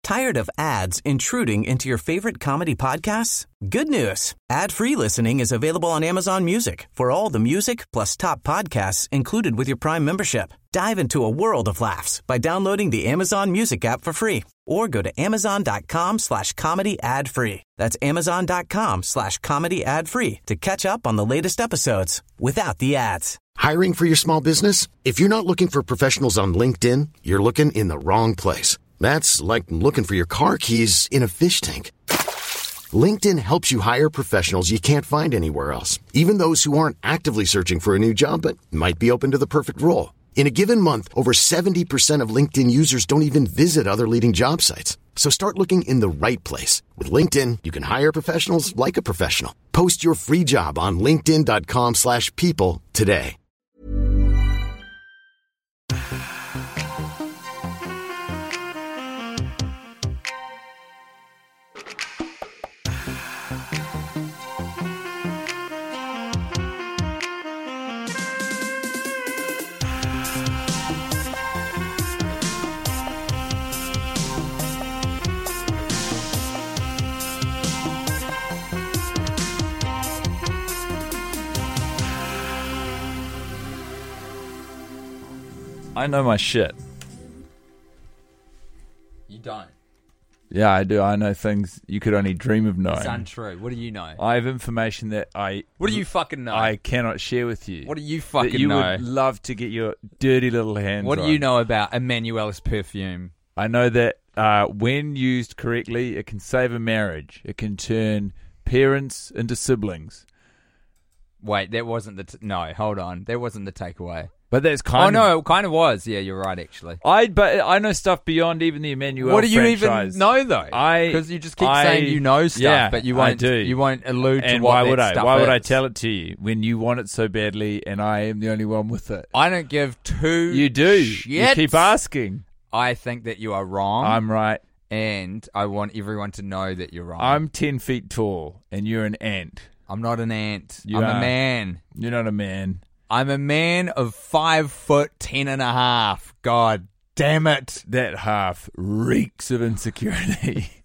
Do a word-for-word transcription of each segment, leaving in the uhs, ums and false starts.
Tired of ads intruding into your favorite comedy podcasts? Good news. Ad-free listening is available on Amazon Music for all the music plus top podcasts included with your Prime membership. Dive into a world of laughs by downloading the Amazon Music app for free or go to amazon.com slash comedy ad free. That's amazon.com slash comedy ad free to catch up on the latest episodes without the ads. Hiring for your small business? If you're not looking for professionals on LinkedIn, you're looking in the wrong place. That's like looking for your car keys in a fish tank. LinkedIn helps you hire professionals you can't find anywhere else, even those who aren't actively searching for a new job but might be open to the perfect role. In a given month, over seventy percent of LinkedIn users don't even visit other leading job sites. So start looking in the right place. With LinkedIn, you can hire professionals like a professional. Post your free job on linkedin.com slash people today. I know my shit. You don't. Yeah, I do. I know things you could only dream of knowing. It's untrue. What do you know? I have information that I... What do you fucking know? I cannot share with you. What do you fucking that you know? would love to get your dirty little hands What do on. you know about Emmanuel's perfume? I know that uh, when used correctly, it can save a marriage. It can turn parents into siblings. Wait, that wasn't the... T- no, hold on. That wasn't the takeaway. But that's kind oh, of... Oh, no, it kind of was. Yeah, you're right, actually. I But I know stuff beyond even the Emmanuel What do you franchise. even know, though? I Because you just keep I, saying you know stuff, yeah, but you won't, I do. you won't allude and to what why that would I? stuff Why would is. I tell it to you when you want it so badly and I am the only one with it? I don't give two You do. shits. You keep asking. I think that you are wrong. I'm right. And I want everyone to know that you're wrong. I'm ten feet tall and you're an ant. I'm not an ant. You I'm are. a man. You're not a man. I'm a man of five foot ten and a half. God damn it. That half reeks of insecurity.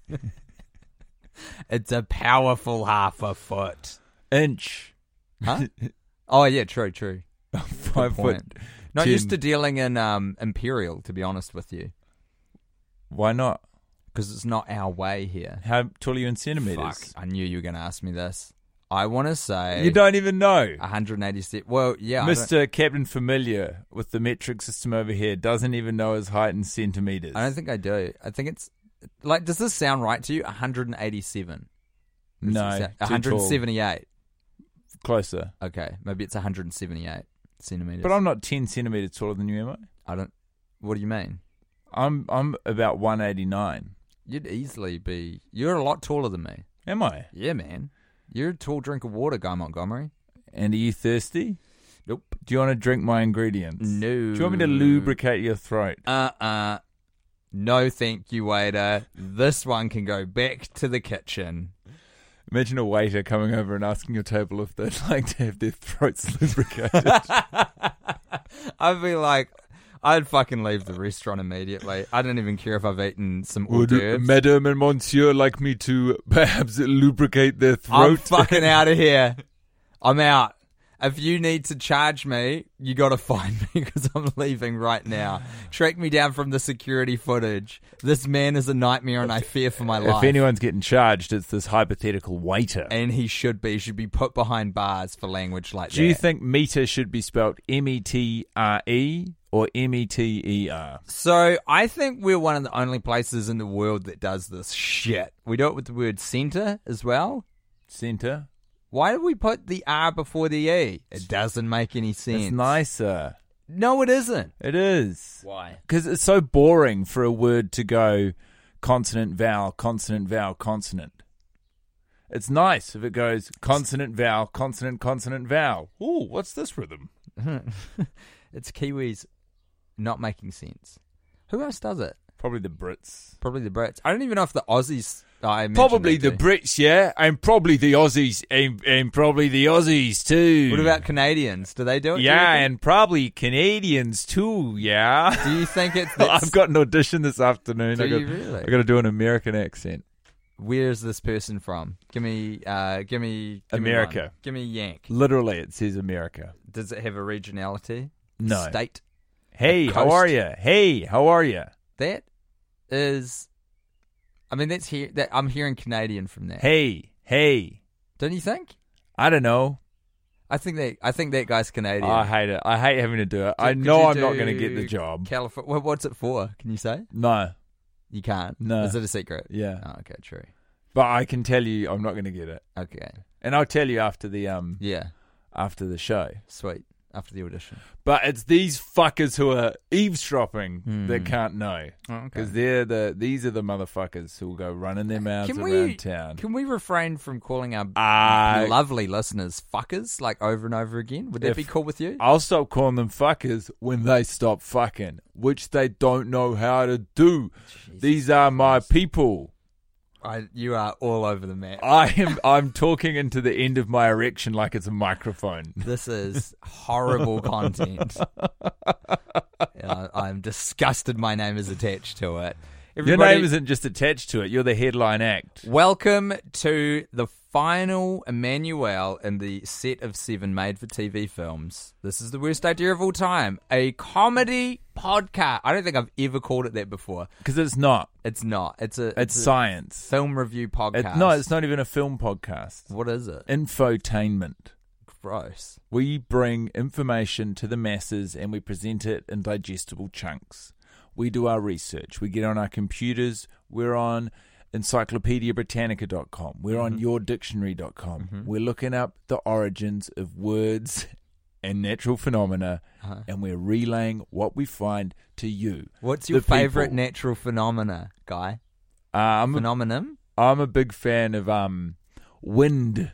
It's a powerful half a foot. Inch. Huh? Oh, yeah, true, true. Five foot. Point. Not ten. used to dealing in um, Imperial, to be honest with you. Why not? Because it's not our way here. How tall are you in centimetres? Fuck, I knew you were going to ask me this. I want to say... You don't even know. one hundred eighty-seven. Well, yeah. Mister Captain Familiar with the metric system over here doesn't even know his height in centimetres. I don't think I do. I think it's... Like, does this sound right to you? one hundred eighty-seven. Does No, it sound- too one hundred seventy-eight. Closer. Okay, maybe it's one hundred seventy-eight centimetres. But I'm not ten centimetres taller than you, am I? I don't... What do you mean? I'm I'm about one eighty-nine. You'd easily be... You're a lot taller than me. Am I? Yeah, man. You're a tall drink of water, Guy Montgomery. And are you thirsty? Nope. Do you want to drink my ingredients? No. Do you want me to lubricate your throat? Uh-uh. No, thank you, waiter. This one can go back to the kitchen. Imagine a waiter coming over and asking your table if they'd like to have their throats lubricated. I'd be like... I'd fucking leave the restaurant immediately. I don't even care if I've eaten some hors Would d'oeuvres. Madame and Monsieur like me to perhaps lubricate their throat? I'm fucking out of here. I'm out. If you need to charge me, you got to find me because I'm leaving right now. Track me down from the security footage. This man is a nightmare and I fear for my life. If anyone's getting charged, it's this hypothetical waiter. And he should be. He should be put behind bars for language like that. Do you think meter should be spelled M E T R E or M E T E R? So I think we're one of the only places in the world that does this shit. We do it with the word centre as well. Centre? Why do we put the R before the E? It doesn't make any sense. It's nicer. No, it isn't. It is. Why? Because it's so boring for a word to go consonant, vowel, consonant, vowel, consonant. It's nice if it goes consonant, vowel, consonant, consonant, vowel. Ooh, what's this rhythm? It's Kiwis not making sense. Who else does it? Probably the Brits. Probably the Brits. I don't even know if the Aussies I mentioned Probably that the too. Brits, yeah, and probably the Aussies, and, and probably the Aussies too. What about Canadians? Do they do it? do you Yeah, reckon? and probably Canadians too. Yeah. do you think it's? I've got an audition this afternoon. Do I got, you really? I got to do an American accent. Where's this person from? Give me, uh, give me give America. Me one. Give me Yank. Literally, it says America. Does it have a regionality? No. State. Hey, how coast. are you? Hey, how are you? That is. I mean, that's here. That I'm hearing Canadian from that. Hey, hey. Don't you think? I don't know. I think that I think that guy's Canadian. I hate it. I hate having to do it. I Could know you I'm not do going to get the job. California. What's it for? Can you say? No. You can't. No. Is it a secret? Yeah. Oh, okay, true. But I can tell you I'm not going to get it. Okay. And I'll tell you after the um Yeah. after the show. Sweet. After the audition. But it's these fuckers who are eavesdropping Hmm. that can't know. Oh, okay. Because they're the these are the motherfuckers who will go running their mouths Can around we town. can we refrain from calling our Uh, lovely listeners fuckers like over and over again? Would that If- be cool with you? I'll stop calling them fuckers when they stop fucking, which they don't know how to do. These are my people. I, you are all over the map. I am. I'm talking into the end of my erection like it's a microphone. This is horrible content. And I, I'm disgusted my name is attached to it. Your Everybody, name isn't just attached to it. You're the headline act. welcome to the final Emmanuel in the set of seven made-for-T V films. This is the worst idea of all time. A comedy podcast. I don't think I've ever called it that before. Because it's not. It's not. It's a It's a science. film review podcast. It, no, it's not even a film podcast. What is it? Infotainment. Gross. We bring information to the masses and we present it in digestible chunks. We do our research. We get on our computers. We're on encyclopedia britannica dot com. We're on your dictionary dot com. Mm-hmm. We're looking up the origins of words and natural phenomena, Uh-huh. and we're relaying what we find to you. What's your the favorite people. natural phenomena, guy? Uh, I'm, a, Phenomenon? I'm a big fan of um wind.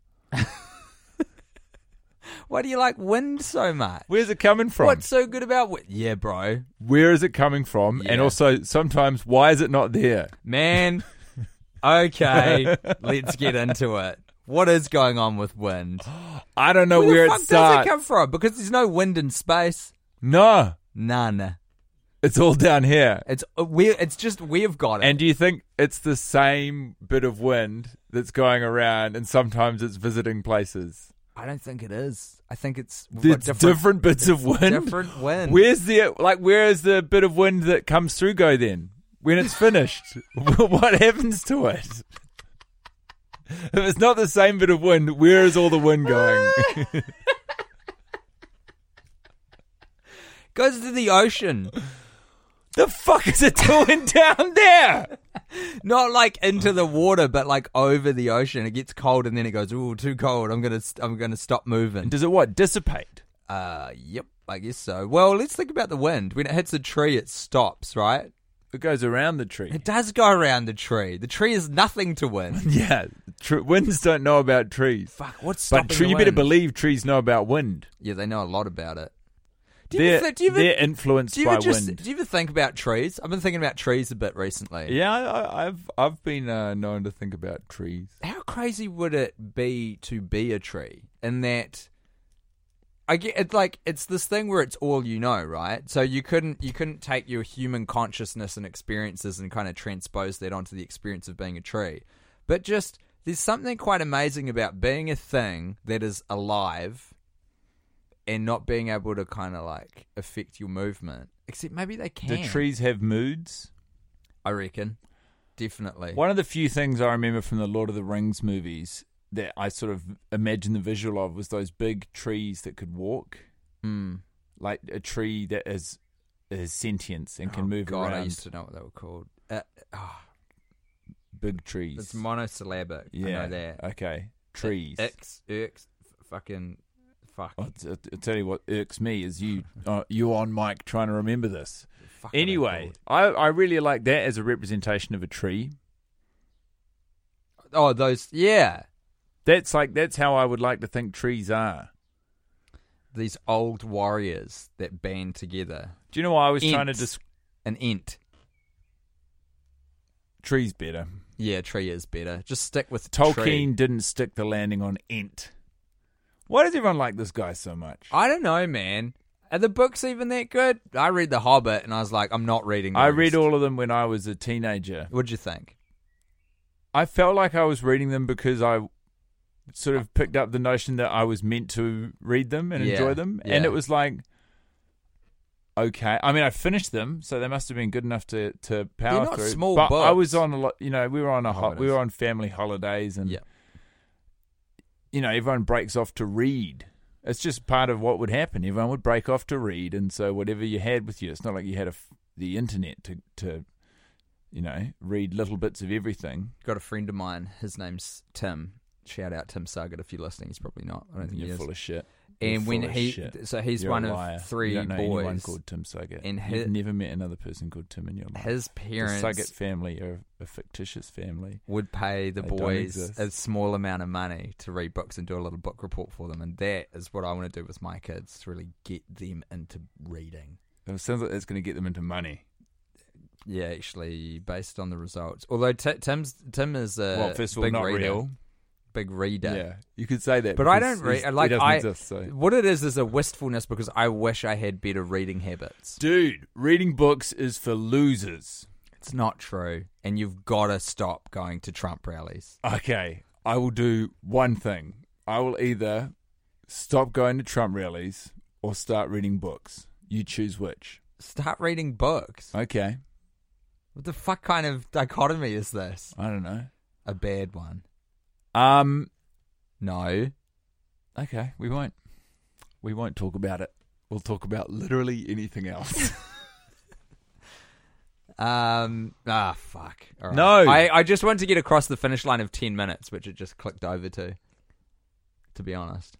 Why do you like wind so much? Where's it coming from? What's so good about wind? Yeah, bro. Where is it coming from? Yeah. And also, sometimes, why is it not there? Man, okay, let's get into it. What is going on with wind? I don't know Where, where, the fuck it starts. does it come from? Because there's no wind in space. No, None. it's all down here. It's uh, we. It's just we've got it. And do you think it's the same bit of wind that's going around, and sometimes it's visiting places? I don't think it is. I think it's we've There's got different, different, bits of wind. different wind. Where's the like? Where is the bit of wind that comes through go then? When it's finished, what happens to it? If it's not the same bit of wind, where is all the wind going? Goes to the ocean. The fuck is it doing down there? Not like into the water, but like over the ocean. It gets cold, and then it goes, "Ooh, too cold. I'm gonna, st- I'm gonna stop moving." Does it what? Dissipate? Uh, yep, I guess so. Well, let's think about the wind. When it hits a tree, it stops, right? It goes around the tree. It does go around the tree. The tree is nothing to wind. Yeah, tr- winds don't know about trees. Fuck, what's stopping But tree, the you better wind? believe trees know about wind. Yeah, they know a lot about it. Do you They're, ever, th- do you ever, they're influenced do you by ever just, wind. do you ever think about trees? I've been thinking about trees a bit recently. Yeah, I, I've I've been uh, known to think about trees. How crazy would it be to be a tree? In that, I get it's like it's this thing where it's all you know, right? So you couldn't you couldn't take your human consciousness and experiences and kind of transpose that onto the experience of being a tree. But just there's something quite amazing about being a thing that is alive and not being able to kind of like affect your movement. Except maybe they can. Do trees have moods? I reckon. Definitely. One of the few things I remember from the Lord of the Rings movies that I sort of imagined the visual of was those big trees that could walk. Mm. Like a tree that is is sentience and can Oh, move God, around. I used to know what they were called. Uh, oh, Big trees. it's monosyllabic. yeah. I know that. Okay. Trees. X, X, f- fucking, fuck. I'll, t- I'll tell you what irks me is you uh, you on mic trying to remember this. Fuck are they Anyway, called? I, I really like that as a representation of a tree. Oh, those, yeah. That's like that's how I would like to think trees are. These old warriors that band together. Do you know why I was trying to Ents. dis- An ent. Tree's better. Yeah, Tree is better. Just stick with Tolkien Tree. didn't stick the landing on Ent. Why does everyone like this guy so much? I don't know, man. Are the books even that good? I read The Hobbit, and I was like, I'm not reading the I rest. read all of them when I was a teenager. What'd you think? I felt like I was reading them because I sort of picked up the notion that I was meant to read them and Yeah, enjoy them. yeah. And it was like, okay. I mean, I finished them, so they must have been good enough to, to power They're not through. small but I books. was on a lot, you know, we were on a ho- Oh, it we is. were on family holidays and, Yeah. you know, everyone breaks off to read. It's just part of what would happen. Everyone would break off to read, and so whatever you had with you, it's not like you had a f- the internet to, to, you know, read little bits of everything. Got a friend of mine. His name's Tim. Shout out Tim Suggett if you're listening. He's probably not. I don't think You're he is. full of shit. And You're when full of he, shit. so he's You're one a of liar. three you don't know anyone boys. called Tim Suggett. And You've his- never met another person called Tim in your life. His The parents Suggett family are a fictitious family. would pay the They don't boys exist. a small amount of money to read books and do a little book report for them, and that is what I want to do with my kids, to really get them into reading. It sounds like it's going to get them into money. Yeah, actually, based on the results. Although t- Tim's Tim is a well, first of all, big not reader, real. big reader. Yeah, you could say that. But I because don't read. he's- Like he doesn't I, exist, so. what it is is a wistfulness because I wish I had better reading habits. Dude, reading books is for losers. It's not true, and you've got to stop going to Trump rallies. Okay, I will do one thing. I will either stop going to Trump rallies or start reading books. You choose which. Start reading books. Okay, What the fuck kind of dichotomy is this? I don't know. A bad one. Um, No. okay, we won't. We won't talk about it. We'll talk about literally anything else. Um. Ah, fuck. All right. No. I, I just wanted to get across the finish line of ten minutes, which it just clicked over to. To be honest.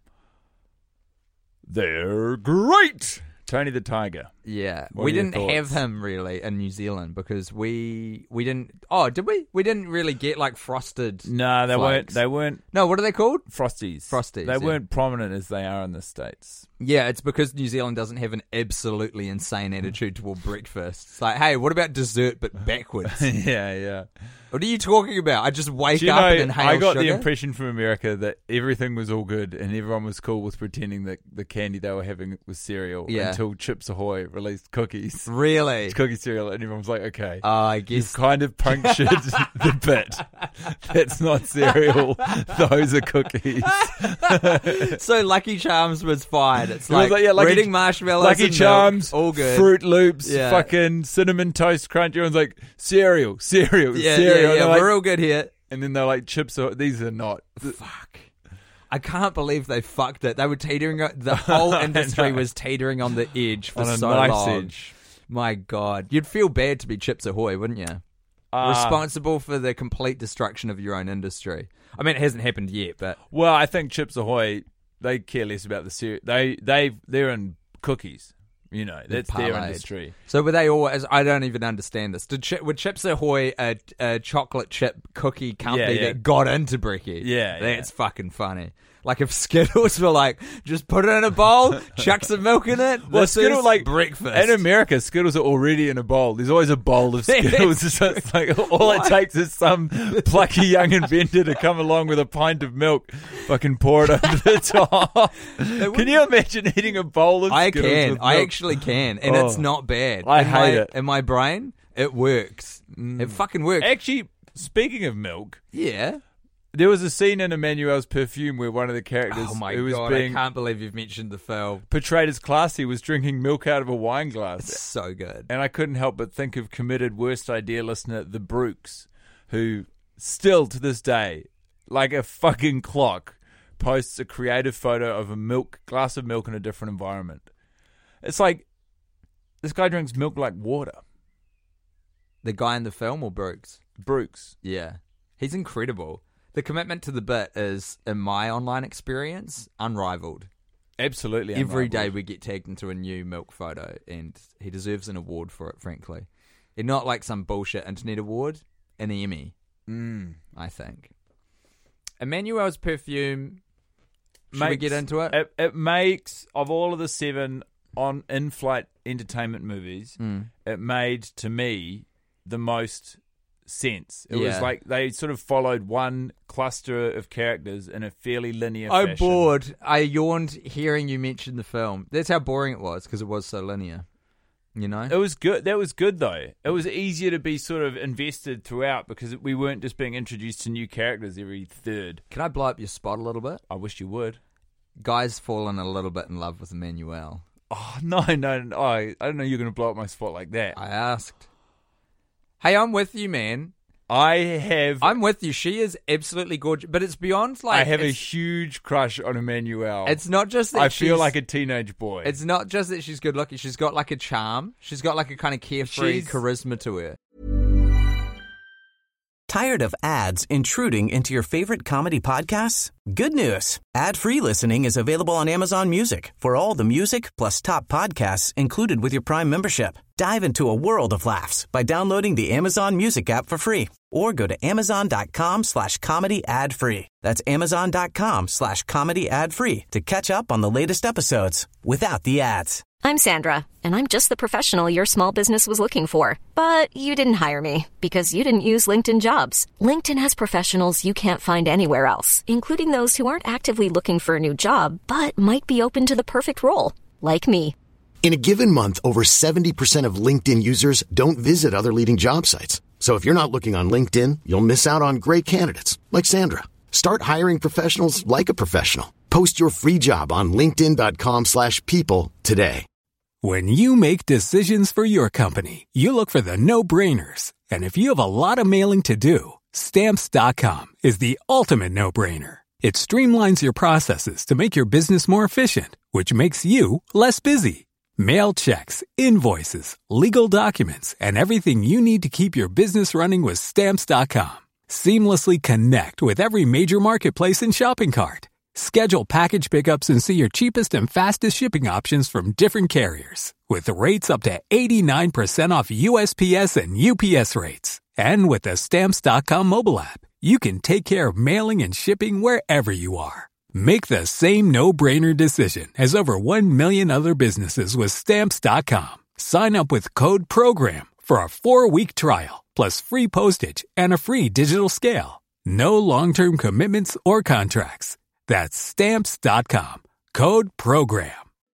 They're great. Tony the Tiger. Yeah. What we are your didn't thoughts? have him really in New Zealand because we we didn't. Oh, did we? We didn't really get like frosted. No, they weren't. flakes. They weren't No, what are they called? frosties. Frosties, They yeah. weren't prominent as they are in the States. Yeah, it's because New Zealand doesn't have an absolutely insane attitude toward breakfast. It's like, hey, what about dessert but backwards? yeah, yeah. What are you talking about? I just wake Do you up know, and inhale I got sugar? the impression from America that everything was all good and everyone was cool with pretending that the candy they were having was cereal Yeah. until Chips Ahoy released cookies. Really? Cookie cereal, and everyone was like, okay. Oh, I You've guess. kind of punctured the bit. That's not cereal. Those are cookies. So Lucky Charms was fine. It's It was like, like, yeah, Lucky- reading marshmallows Lucky and Charms, milk, all good. Fruit Loops, Yeah. fucking Cinnamon Toast Crunch. Everyone's like, cereal, cereal, Yeah, cereal. yeah, And yeah. they're like- We're all good here. and then they're like, chips are, these are not. Fuck. I can't believe they fucked it. They were teetering. The whole industry was teetering on the edge for On a so nice long. edge. My God, you'd feel bad to be Chips Ahoy, wouldn't you? Uh, Responsible for the complete destruction of your own industry. I mean, it hasn't happened yet, but Well, I think Chips Ahoy, they care less about the cereal. They, they, they're in cookies. You know, that's their parlayed. industry. so were they always? I don't even understand this. Did Chi- were Chips Ahoy a, a chocolate chip cookie company Yeah, yeah. that got into Bricky? Yeah, that's yeah. fucking funny. Like if Skittles were like, just put it in a bowl, chuck some milk in it. Well, this Skittles is like breakfast in America. Skittles are already in a bowl. There's always a bowl of Skittles. So it's like all it takes is some plucky young inventor to come along with a pint of milk, fucking pour it over the top. Can you imagine eating a bowl of I Skittles can. with I milk? actually can, and Oh. it's not bad. I in hate my, it. In my brain, it works. It fucking works. Actually, speaking of milk, yeah. there was a scene in Emmanuel's Perfume where one of the characters Oh my who was god! being I can't believe you've mentioned the film. portrayed as classy was drinking milk out of a wine glass. It's so good. And I couldn't help but think of committed worst idea listener, the Brooks, who still to this day, like a fucking clock, posts a creative photo of a milk glass of milk in a different environment. It's like this guy drinks milk like water. The guy in the film or Brooks? Brooks. Yeah, he's incredible. The commitment to the bit is, in my online experience, unrivaled. Absolutely. Every unrivaled. day we get tagged into a new milk photo, and he deserves an award for it, frankly. And not like some bullshit internet award, an Emmy, Mm. I think. Emmanuel's Perfume, should we Makes- get into it? It, it makes, of all of the seven on in-flight entertainment movies, Mm. it made, to me, the most sense. It was Yeah. like they sort of followed one cluster of characters in a fairly linear I'm fashion. bored. I yawned hearing you mention the film. That's how boring it was because it was so linear. You know? It was good. That was good, though. It was easier to be sort of invested throughout because we weren't just being introduced to new characters every third. Can I blow up your spot a little bit? I wish you would. Guy's fallen a little bit in love with Emmanuel. Oh, no, no, no. I, I don't know you're going to blow up my spot like that. I asked. Hey, I'm with you, man. I have... I'm with you. She is absolutely gorgeous, but it's beyond like... I have a it's, huge crush on Emmanuel. It's not just that I feel she's- like a teenage boy. It's not just that she's good looking. She's got like a charm. She's got like a kind of carefree She's- charisma to her. Tired of ads intruding into your favorite comedy podcasts? Good news. Ad-free listening is available on Amazon Music for all the music plus top podcasts included with your Prime membership. Dive into a world of laughs by downloading the Amazon Music app for free or go to amazon.com slash comedy ad free. That's amazon.com slash comedy ad free to catch up on the latest episodes without the ads. I'm Sandra, and I'm just the professional your small business was looking for. But you didn't hire me because you didn't use LinkedIn Jobs. LinkedIn has professionals you can't find anywhere else, including those who aren't actively looking for a new job, but might be open to the perfect role, like me. In a given month, over seventy percent of LinkedIn users don't visit other leading job sites. So if you're not looking on LinkedIn, you'll miss out on great candidates like Sandra. Start hiring professionals like a professional. Post your free job on linkedin.com slash people today. When you make decisions for your company, you look for the no-brainers. And if you have a lot of mailing to do, Stamps dot com is the ultimate no-brainer. It streamlines your processes to make your business more efficient, which makes you less busy. Mail checks, invoices, legal documents, and everything you need to keep your business running with Stamps dot com. Seamlessly connect with every major marketplace and shopping cart. Schedule package pickups and see your cheapest and fastest shipping options from different carriers. With rates up to eighty-nine percent off U S P S and U P S rates. And with the Stamps dot com mobile app, you can take care of mailing and shipping wherever you are. Make the same no-brainer decision as over one million other businesses with Stamps dot com. Sign up with code PROGRAM for a four-week trial, plus free postage and a free digital scale. No long-term commitments or contracts. That's Stamps dot com. Code PROGRAM.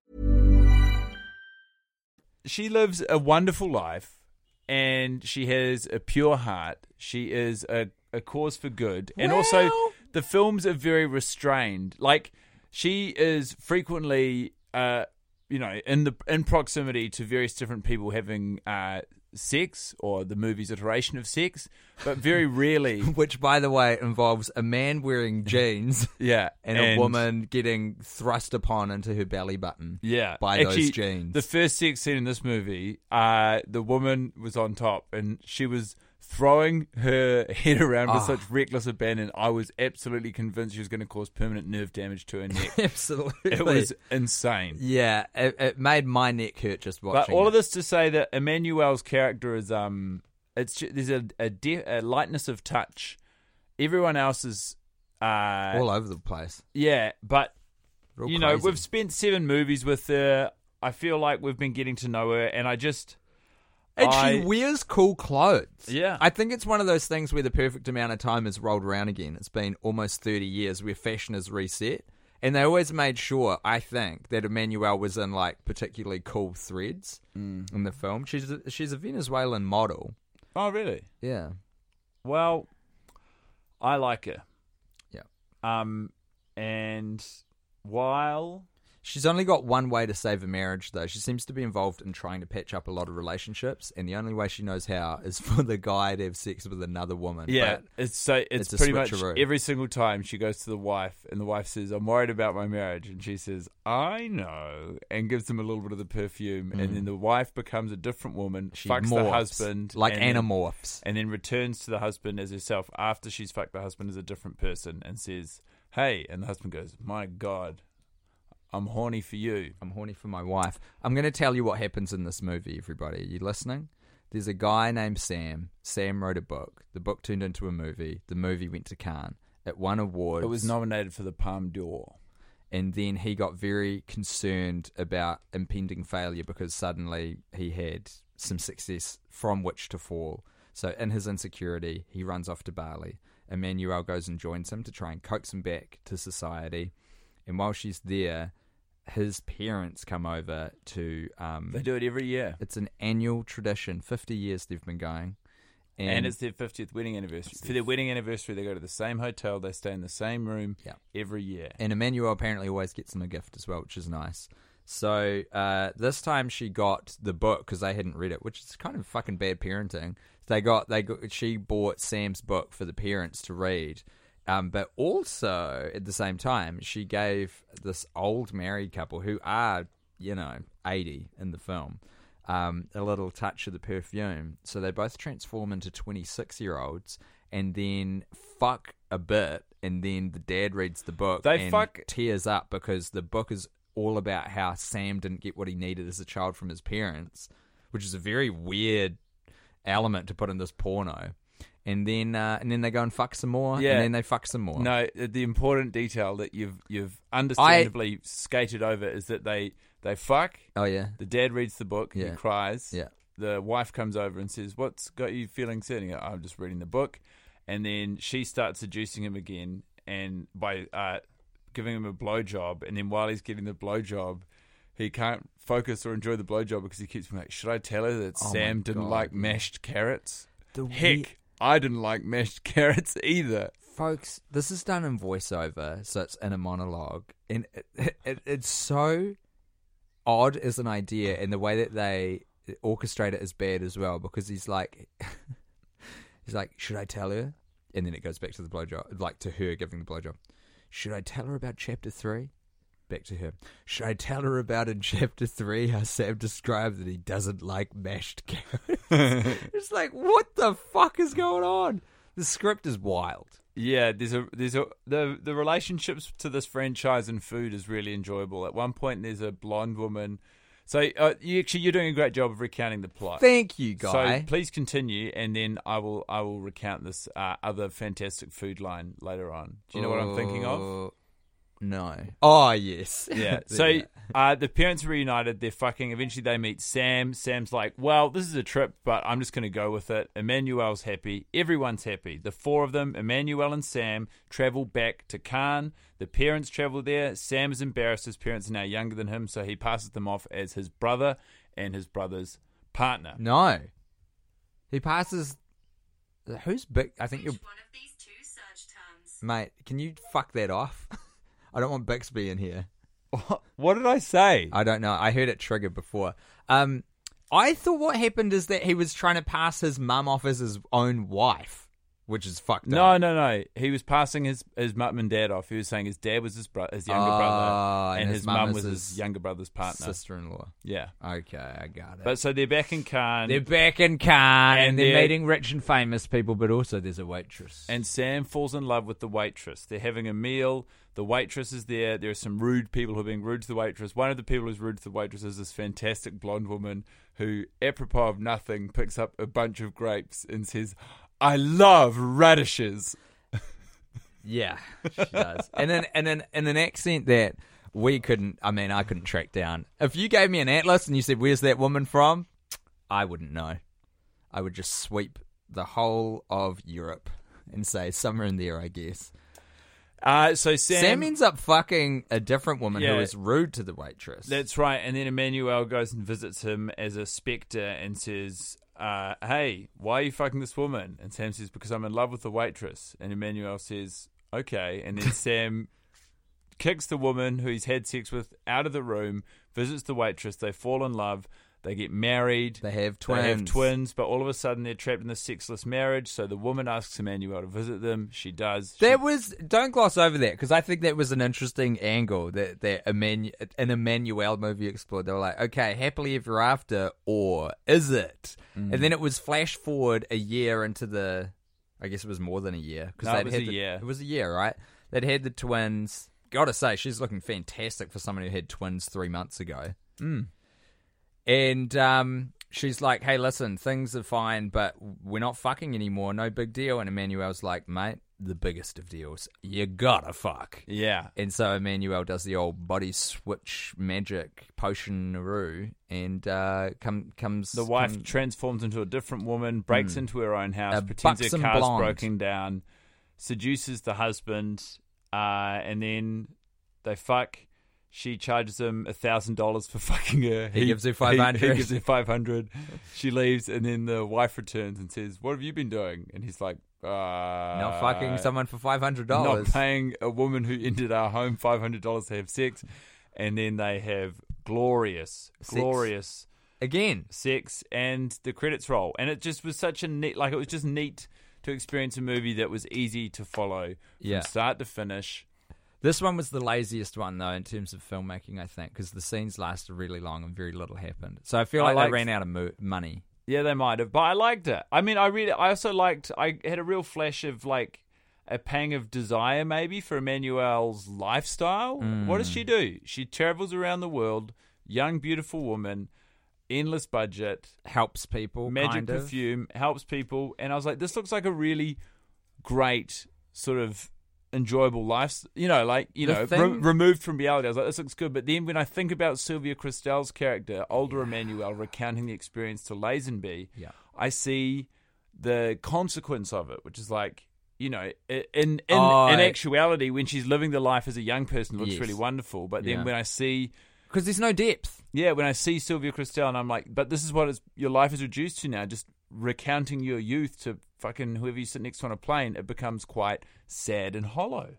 She lives a wonderful life, and she has a pure heart. She is a, a cause for good. And also, the films are very restrained. Like, she is frequently, uh, you know, in the in proximity to various different people having uh, sex, or the movie's iteration of sex, but very rarely. Which, by the way, involves a man wearing jeans Yeah. and, a woman getting thrust upon into her belly button Yeah, by Actually, those jeans. The first sex scene in this movie, uh, the woman was on top and she was throwing her head around with Oh. such reckless abandon. I was absolutely convinced she was going to cause permanent nerve damage to her neck. Absolutely. It was insane. Yeah, it, it made my neck hurt just But watching all it. of this to say that Emmanuel's character is um, it's ju- there's a a, de- a lightness of touch. Everyone else is uh, all over the place. yeah, but Real you know, crazy. we've spent seven movies with her. I feel like we've been getting to know her, and I just And I- she wears cool clothes. Yeah. I think it's one of those things where the perfect amount of time has rolled around again. It's been almost thirty years where fashion is reset. And they always made sure, I think, that Emmanuel was in like particularly cool threads Mm. in the film. She's a, she's a Venezuelan model. oh really? Yeah. Well, I like her. Yeah. Um, and while She's only got one way to save a marriage, though. She seems to be involved in trying to patch up a lot of relationships, and the only way she knows how is for the guy to have sex with another woman. yeah, But it's so it's, it's a pretty much switcheroo. every single time she goes to the wife, and the wife says, "I'm worried about my marriage," and she says, "I know," and gives him a little bit of the perfume, and then the wife becomes a different woman, she fucks the morphs, husband, like and then- animorphs. and then returns to the husband as herself after she's fucked the husband as a different person, and says, "Hey," and the husband goes, "My God, I'm horny for you." I'm horny for my wife. I'm going to tell you what happens in this movie, everybody. Are you listening? There's a guy named Sam. Sam wrote a book. The book turned into a movie. The movie went to Cannes. It won awards. It was nominated for the Palme d'Or. And then he got very concerned about impending failure because suddenly he had some success from which to fall. So in his insecurity, he runs off to Bali. Emmanuel goes and joins him to try and coax him back to society. And while she's there, his parents come over to... Um, They do it every year. It's an annual tradition. fifty years they've been going. And, And it's their fiftieth wedding anniversary. For their wedding anniversary, they go to the same hotel. They stay in the same room Yeah. every year. And Emmanuel apparently always gets them a gift as well, which is nice. So uh, this time she got the book because they hadn't read it, which is kind of fucking bad parenting. They got they got, she bought Sam's book for the parents to read. Um, but also, at the same time, she gave this old married couple who are, you know, eighty in the film, um, a little touch of the perfume. So they both transform into twenty-six-year-olds and then fuck a bit. And then the dad reads the book They and fuck- tears up because the book is all about how Sam didn't get what he needed as a child from his parents, which is a very weird element to put in this porno. And then, uh, and then they go and fuck some more. Yeah. And then they fuck some more. No, the important detail that you've you've understandably skated over is that they they fuck. Oh yeah. The dad reads the book. Yeah. He cries. Yeah. The wife comes over and says, "What's got you feeling sad?" And he goes, "I'm just reading the book." And then she starts seducing him again, and by uh, giving him a blowjob. And then while he's getting the blowjob, he can't focus or enjoy the blowjob because he keeps being like, "Should I tell her that Oh Sam my didn't God, like yeah. mashed carrots?" The Heck, we- I didn't like mashed carrots either. Folks, this is done in voiceover, so it's in a monologue, and it, it, it's so odd as an idea, and the way that they orchestrate it is bad as well, because he's like, he's like, "Should I tell her?" And then it goes back to the blowjob, like to her giving the blowjob. "Should I tell her about chapter three?" Back to her. "Should I tell her about in chapter three how Sam described that he doesn't like mashed carrots?" It's like, what the fuck is going on? The script is wild. Yeah, there's a there's a the the relationships to this franchise and food is really enjoyable. At one point, there's a blonde woman. So uh, you actually you're doing a great job of recounting the plot. Thank you, guy. So please continue, and then I will I will recount this uh, other fantastic food line later on. Do you know what I'm thinking of? Uh, No. Oh, yes. Yeah. So uh, the parents are reunited. They're fucking. Eventually, they meet Sam. Sam's like, "Well, this is a trip, but I'm just going to go with it." Emmanuel's happy. Everyone's happy. The four of them, Emmanuel and Sam, travel back to Cannes. The parents travel there. Sam is embarrassed. His parents are now younger than him, so he passes them off as his brother and his brother's partner. No. He passes... Who's big? I think you're... One of these two search terms. Mate, can you fuck that off? I don't want Bixby in here. What did I say? I don't know. I heard it triggered before. Um, I thought what happened is that he was trying to pass his mum off as his own wife, which is fucked No, up. no, no. He was passing his, his mum and dad off. He was saying his dad was his bro- his younger Oh, brother, and and his his mum mum is was his his younger brother's partner. Sister-in-law. Yeah. Okay, I got it. But so they're back in Cannes. they're back in Cannes, and, And they're they're- meeting rich and famous people, but also there's a waitress. And Sam falls in love with the waitress. They're having a meal. The waitress is there. There are some rude people who are being rude to the waitress. One of the people who's rude to the waitress is this fantastic blonde woman who, apropos of nothing, picks up a bunch of grapes and says, "I love radishes." Yeah, she does. and then and then in an accent that we couldn't, I mean, I couldn't track down. If you gave me an atlas and you said, "Where's that woman from?" I wouldn't know. I would just sweep the whole of Europe and say, somewhere in there, I guess. Uh, so Sam, Sam ends up fucking a different woman Yeah. who is rude to the waitress. That's right. And then Emmanuel goes and visits him as a spectre and says, uh, "Hey, why are you fucking this woman?" And Sam says, "Because I'm in love with the waitress." And Emmanuel says, "Okay." And then Sam kicks the woman who he's had sex with out of the room, visits the waitress. They fall in love. They get married. They have twins. They have twins, but all of a sudden they're trapped in this sexless marriage. So the woman asks Emmanuel to visit them. She does. She- That was, don't gloss over that, because I think that was an interesting angle that, that Emanu- an Emmanuel movie explored. They were like, okay, happily ever after, or is it? Mm. And then it was flash forward a year into the, I guess it was more than a year. Cause No, they'd it was had a the- year. It was a year, right? They'd had the twins. Gotta say, she's looking fantastic for someone who had twins three months ago. Mm. And um, she's like, hey, listen, things are fine, but we're not fucking anymore. No big deal. And Emmanuel's like, mate, the biggest of deals. You gotta fuck. Yeah. And so Emmanuel does the old body switch magic potion-aroo and uh, come, comes... The wife come, transforms into a different woman, breaks Mm. into her own house, A pretends her buxom car's blonde. broken down, seduces the husband, uh, and then they fuck. She charges him a thousand dollars for fucking her. He gives her five hundred. He, he gives her five hundred. She leaves, and then the wife returns and says, "What have you been doing?" And he's like, uh, Not fucking someone for five hundred Not dollars. paying a woman who entered our home five hundred dollars to have sex." And then they have glorious, Sex. glorious Again. sex, and the credits roll. And it just was such a neat, like, it was just neat to experience a movie that was easy to follow from Yeah. start to finish. This one was the laziest one, though, in terms of filmmaking, I think, because the scenes lasted really long and very little happened. So I feel I like liked- they ran out of mo- money. Yeah, they might have, but I liked it. I mean, I really, I also liked, I had a real flash of, like, a pang of desire, maybe, for Emmanuel's lifestyle. What does she do? She travels around the world, young, beautiful woman, endless budget, Helps people, magic kind of. perfume, helps people. And I was like, this looks like a really great sort of enjoyable life, you know, like, you The know, thing- re- removed from reality. I was like, this looks good. But then when I think about Sylvia Kristel's character, older Emmanuel, recounting the experience to Lazenby, Yeah. I see the consequence of it, which is like, you know, i- in in, Oh, in I- actuality, when she's living the life as a young person, it looks Yes. really wonderful. But then Yeah. when I see, Because there's no depth. yeah, when I see Sylvia Kristel, and I'm like, but this is what it's, your life is reduced to now, just recounting your youth to fucking whoever you sit next to on a plane, it becomes quite sad and hollow.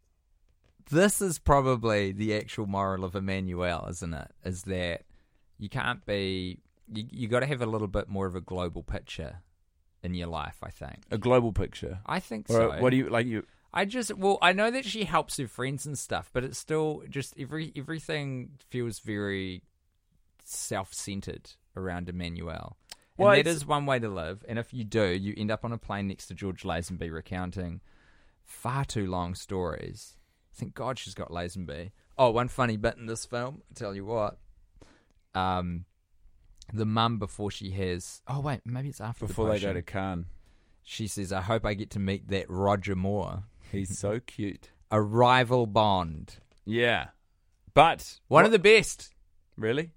This is probably the actual moral of Emmanuel, isn't it? Is that you can't be... You, you got to have a little bit more of a global picture in your life, I think. A global picture. I think Or so. what do you, like you, I just... Well, I know that she helps her friends and stuff, but it's still just... every everything feels very self-centered around Emmanuel. And Well, that it's- is one way to live. And if you do, you end up on a plane next to George Lazenby recounting far too long stories. Thank God she's got Lazenby. Oh, one funny bit in this film, I tell you what. Um, the mum, before she has... Oh, wait, maybe it's after before the they go potion. to Cannes. She says, I hope I get to meet that Roger Moore. He's so cute. A rival Bond. Yeah. But, One what- of the best. really?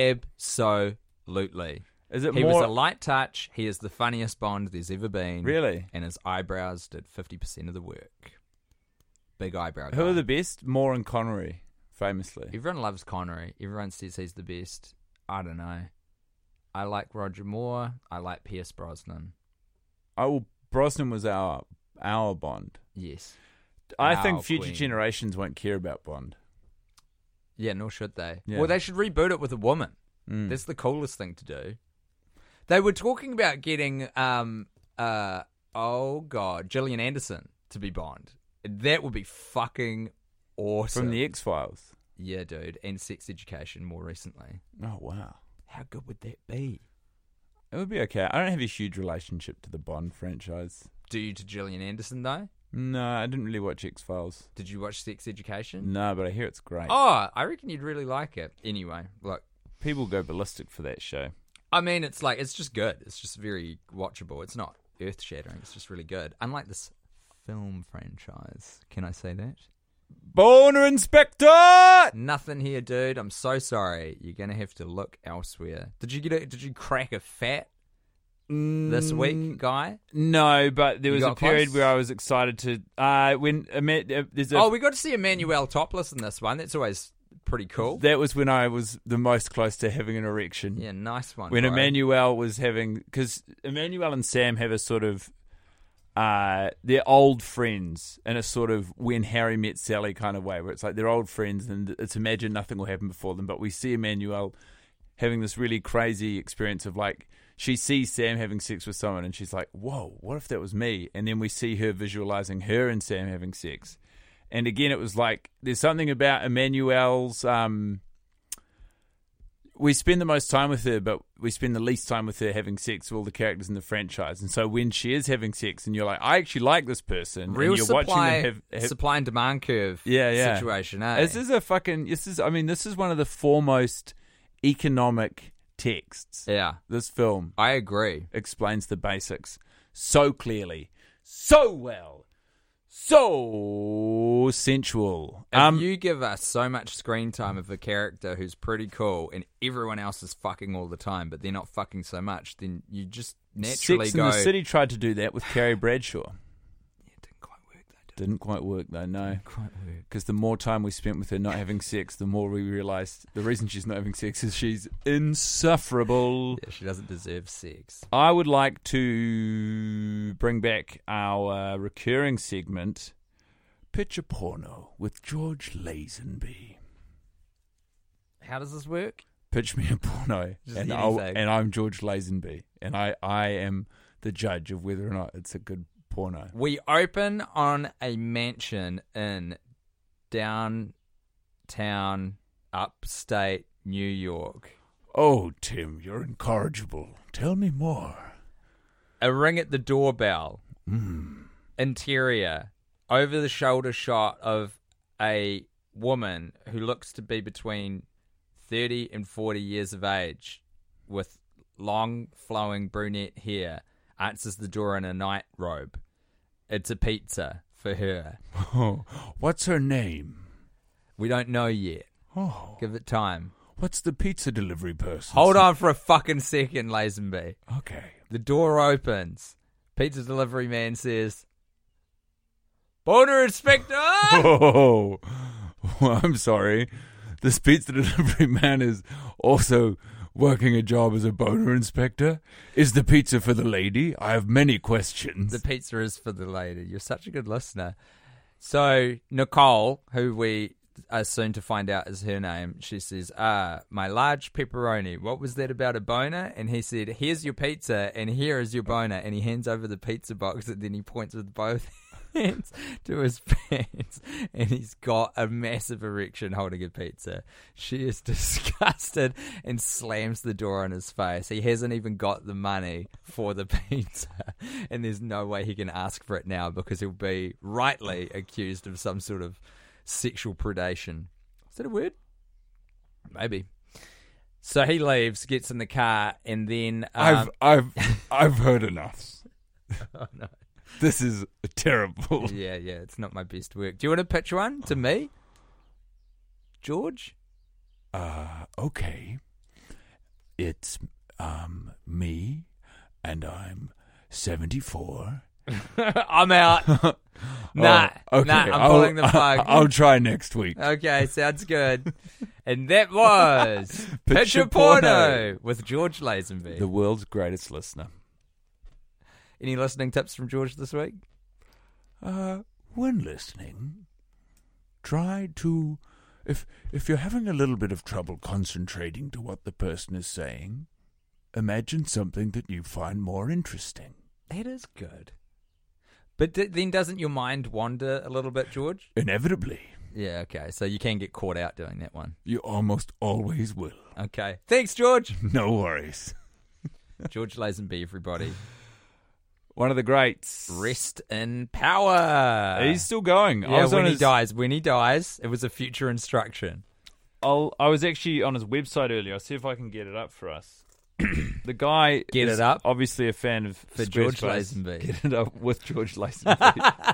Absolutely. Is it He more, was a light touch. He is the funniest Bond there's ever been. really? And his eyebrows did fifty percent of the work. Big eyebrow Who guy. are the best? Moore and Connery, famously. Everyone loves Connery. Everyone says he's the best. I don't know. I like Roger Moore. I like Pierce Brosnan. Oh, well, Brosnan was our our Bond. Yes. I Our think future queen. generations won't care about Bond. Yeah, nor should they. Yeah. Well, they should reboot it with a woman. Mm. That's the coolest thing to do. They were talking about getting, um, uh, oh God, Gillian Anderson to be Bond. That would be fucking awesome. From the X-Files. Yeah, dude. And Sex Education more recently. Oh, wow. How good would that be? It would be okay. I don't have a huge relationship to the Bond franchise. Do you to Gillian Anderson, though? No, I didn't really watch X-Files. Did you watch Sex Education? No, but I hear it's great. Oh, I reckon you'd really like it. Anyway, look. People go ballistic for that show. I mean, it's like, it's just good. It's just very watchable. It's not earth-shattering. It's just really good. Unlike this film franchise. Can I say that? Boner Inspector! Nothing here, dude. I'm so sorry. You're going to have to look elsewhere. Did you get a, Did you crack a fat this week, guy? No, but there You was a got period close? where I was excited to... Uh, when uh, there's a, Oh, we got to see Emmanuel topless in this one. That's always pretty cool. That was when I was the most close to having an erection. Yeah, nice one. When bro. Emmanuel was having... Because Emmanuel and Sam have a sort of... Uh, they're old friends in a sort of When Harry Met Sally kind of way, where it's like they're old friends and it's imagined nothing will happen before them. But we see Emmanuel having this really crazy experience of like... She sees Sam having sex with someone and she's like, whoa, what if that was me? And then we see her visualizing her and Sam having sex. And again, it was like, there's something about Emmanuel's, um, we spend the most time with her, but we spend the least time with her having sex with all the characters in the franchise. And so when she is having sex and you're like, I actually like this person. Real and you're supply, watching them have, have supply and demand curve yeah, yeah. situation, eh? This is a fucking, this is, I mean, this is one of the foremost economic texts. Yeah, This film I agree. explains the basics so clearly, so well. So sensual. If Um, you give us so much screen time of a character who's pretty cool and everyone else is fucking all the time, but they're not fucking so much, then you just naturally Sex go... and the City tried to do that with Carrie Bradshaw. Yeah, it didn't quite work though, did it? Didn't quite work though, no. Quite work. Because the more time we spent with her not having sex, the more we realised the reason she's not having sex is she's insufferable. Yeah, she doesn't deserve sex. I would like to bring back our uh, recurring segment, Picture Porno with George Lazenby. How does this work? Pitch me a porno, Just and, I'll, anything. and I'm George Lazenby, and I, I am the judge of whether or not it's a good porno. We open on a mansion in downtown, upstate New York. Oh, Tim, you're incorrigible. Tell me more. A ring at the doorbell. Mm. Interior. Over-the-shoulder shot of a woman who looks to be between thirty and forty years of age with long, flowing brunette hair. Answers the door in a night robe. It's a pizza for her. Oh, what's her name? We don't know yet. Oh, Give it time. what's the pizza delivery person? Hold on for a fucking second, Lazenby. Okay. The door opens. Pizza delivery man says, Boner Inspector! Oh, I'm sorry. This pizza delivery man is also working a job as a boner inspector. Is the pizza for the lady? I have many questions. The pizza is for the lady. You're such a good listener. So, Nicole, who we are soon to find out is her name, she says, ah, my large pepperoni. What was that about a boner? And he said, here's your pizza and here is your boner. And he hands over the pizza box and then he points with both hands to his pants and he's got a massive erection holding a pizza. She is disgusted and slams the door in his face. He hasn't even got the money for the pizza and there's no way he can ask for it now because he'll be rightly accused of some sort of sexual predation. Is that a word? Maybe. So he leaves, gets in the car, and then um, I've I've I've heard enough. oh no. This is terrible. Yeah, yeah, it's not my best work. Do you want to pitch one to me, George? Uh, okay. It's um me, and I'm seventy-four. I'm out. Nah, Oh, okay. nah, I'm I'll- pulling the plug. I'll try next week. Okay, sounds good. And that was Picture Picture Porno. Porno with George Lazenby. The world's greatest listener. Any listening tips from George this week? Uh, when listening, try to, if if you're having a little bit of trouble concentrating to what the person is saying, imagine something that you find more interesting. That is good. But d- then doesn't your mind wander a little bit, George? Inevitably, Yeah, okay. So you can get caught out doing that one. you almost always will. Okay. Thanks, George. No worries. George Lazenby, everybody. One of the greats. Rest in power. He's still going. I Yeah, was when on he his, dies. When he dies, it was a future instruction. I'll, I was actually on his website earlier. I'll see if I can get it up for us. The guy Get is it up? obviously a fan of For George Squarespace. Lazenby. Get it up with George Lazenby.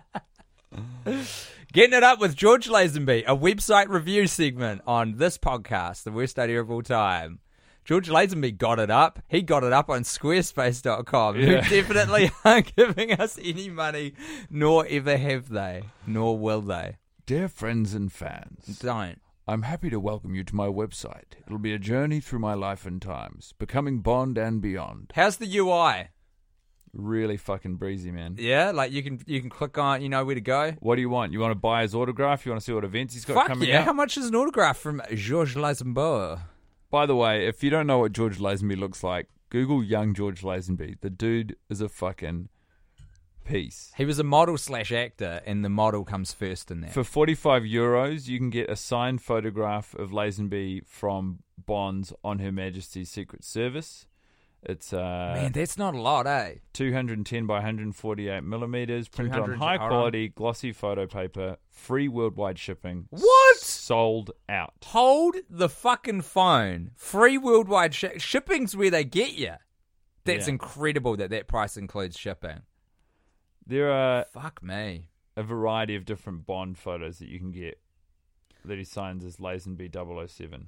Getting it up with George Lazenby, a website review segment on this podcast, the worst idea of all time. George Lazenby got it up. He got it up on squarespace dot com, Yeah. who definitely aren't giving us any money, nor ever have they, nor will they. Dear friends and fans, Don't. I'm happy to welcome you to my website. It'll be a journey through my life and times, becoming Bond and beyond. How's the U I? Really fucking breezy, man. Yeah, like you can you can click on, you know where to go. What do you want? You want to buy his autograph? You want to see what events he's got Fuck coming yeah! out? How much is an autograph from George Lazenby? By the way, if you don't know what George Lazenby looks like, Google young George Lazenby. The dude is a fucking piece. He was a model slash actor, and the model comes first in that. For forty-five euros, you can get a signed photograph of Lazenby from Bonds on Her Majesty's Secret Service. It's uh, Man, that's not a lot, eh? two hundred ten by one forty-eight millimeters, printed on 200 high hold quality glossy photo paper, free worldwide shipping. What? Sold out. Hold the fucking phone. Free worldwide shi shipping's where they get you. That's Yeah. incredible that that price includes shipping. There are Fuck me. a variety of different Bond photos that you can get that he signs as Lazenby double oh seven.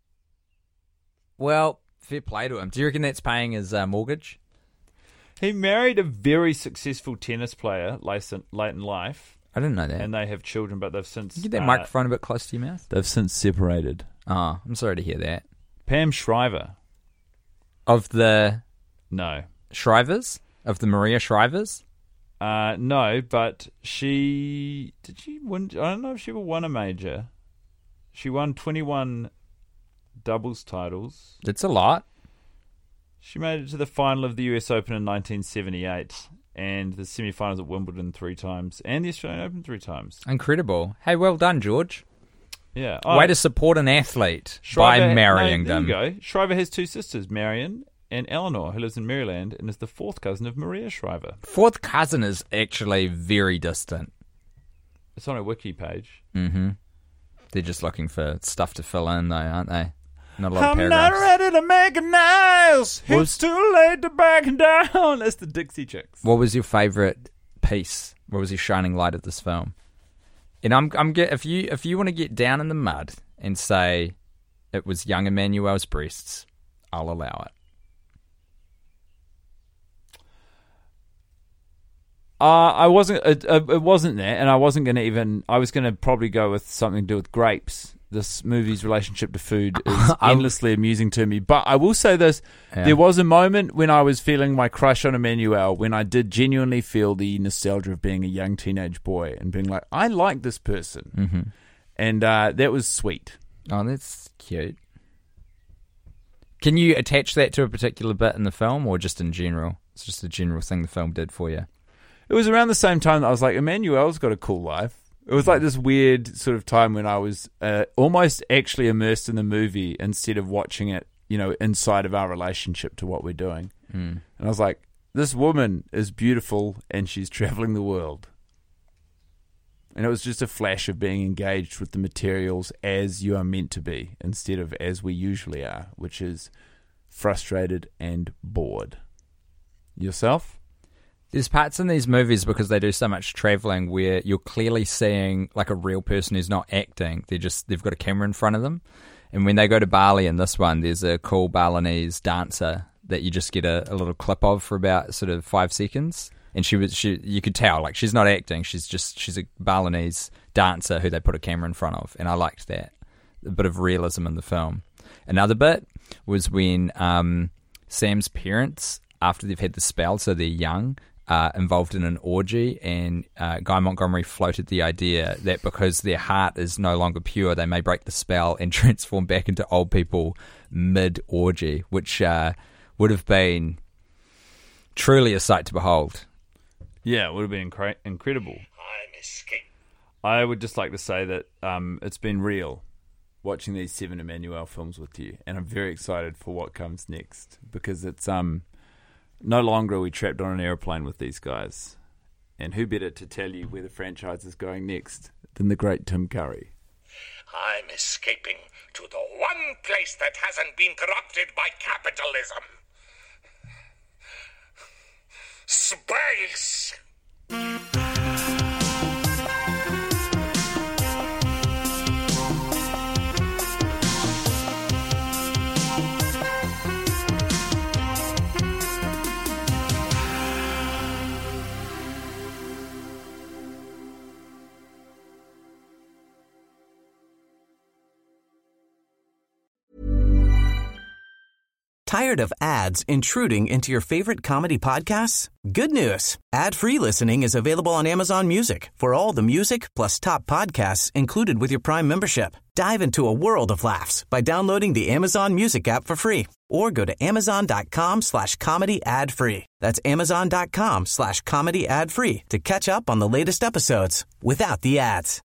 Well, fair play to him. Do you reckon that's paying his uh, mortgage? He married a very successful tennis player late in, late in life. I didn't know that. And they have children, but they've since... Can you get that uh, microphone a bit close to your mouth? They've since separated. Oh, I'm sorry to hear that. Pam Shriver. Of the No. Shrivers? Of the Maria Shrivers? Uh, no, but she... Did she win? I don't know if she ever won a major. She won twenty-one doubles titles. That's a lot. She made it to the final of the U S Open in nineteen seventy-eight and the semi-finals at Wimbledon three times and the Australian Open three times. Incredible. Hey, well done, George. Yeah. Way Oh, to support an athlete Shriver- by marrying no, there them. you go. Shriver has two sisters, Marion and Eleanor, who lives in Maryland and is the fourth cousin of Maria Shriver. Fourth cousin is actually very distant. It's on her wiki page. Mm-hmm. They're just looking for stuff to fill in, though, aren't they? Not a lot of I'm paragraphs. not ready to make a nice. What It's too late to back down. That's the Dixie Chicks. What was your favourite piece? What was your shining light of this film? And I'm, I'm get if you if you want to get down in the mud and say it was young Emmanuel's breasts, I'll allow it. Uh, I wasn't. It, it wasn't that, and I wasn't going to even. I was going to probably go with something to do with grapes. This movie's relationship to food is endlessly amusing to me. But I will say this: Yeah. there was a moment when I was feeling my crush on Emmanuel, when I did genuinely feel the nostalgia of being a young teenage boy and being like, I like this person, Mm-hmm. and uh, that was sweet. Oh, that's cute. Can you attach that to a particular bit in the film, or just in general? It's just a general thing the film did for you. It was around the same time that I was like, Emmanuel's got a cool life. It was like this weird sort of time when I was uh, almost actually immersed in the movie instead of watching it, you know, inside of our relationship to what we're doing. Mm. And I was like, this woman is beautiful and she's traveling the world. And it was just a flash of being engaged with the materials as you are meant to be instead of as we usually are, which is frustrated and bored. Yourself? There's parts in these movies, because they do so much traveling, where you're clearly seeing like a real person who's not acting. They're just, they've got a camera in front of them. And when they go to Bali in this one, there's a cool Balinese dancer that you just get a, a little clip of for about sort of five seconds. And she was, she, you could tell, like, she's not acting. She's just, she's a Balinese dancer who they put a camera in front of. And I liked that. A bit of realism in the film. Another bit was when um, Sam's parents, after they've had the spell, so they're young, Uh, involved in an orgy, and uh, Guy Montgomery floated the idea that because their heart is no longer pure, they may break the spell and transform back into old people mid-orgy, which uh, would have been truly a sight to behold. Yeah, it would have been incre- incredible. I'm escaped. I would just like to say that um, it's been real watching these seven Emmanuel films with you, and I'm very excited for what comes next, because it's... um. No longer are we trapped on an airplane with these guys. And who better to tell you where the franchise is going next than the great Tim Curry? I'm escaping to the one place that hasn't been corrupted by capitalism. Space! Tired of ads intruding into your favorite comedy podcasts? Good news. Ad-free listening is available on Amazon Music for all the music plus top podcasts included with your Prime membership. Dive into a world of laughs by downloading the Amazon Music app for free or go to amazon.com slash comedy ad free. That's amazon.com slash comedy ad free to catch up on the latest episodes without the ads.